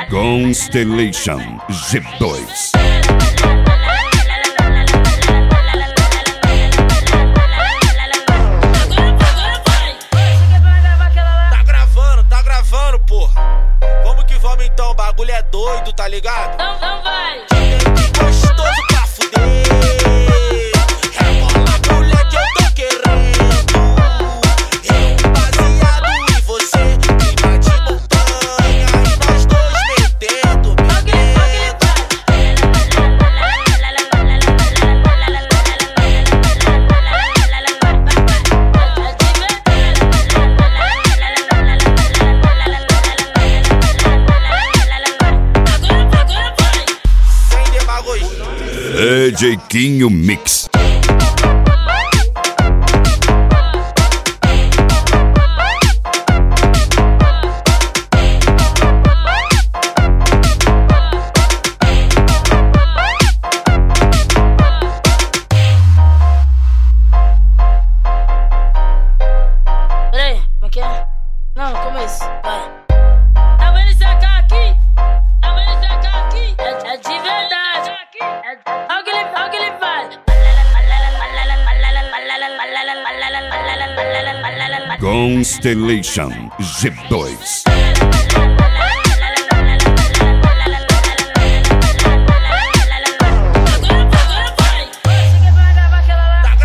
Constellation G2. Tá gravando, porra. Vamos que vamos então, o bagulho é doido, tá ligado? Não vai. Gostoso pra fuder. Rebola, mulher, que eu tô querendo. Eu baseado em você, clima de montanha, e nós dois metendo. DJ Quinho Mix. Peraí, como é que é? Não, começo, vai. Tá vendo esse AK aqui? Tá vendo esse AK aqui? É de verdade. Olha o que ele faz. Constellation G2.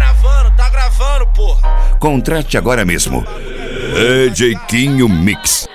Tá gravando, porra. Contrate agora mesmo. DJ Quinho Mix.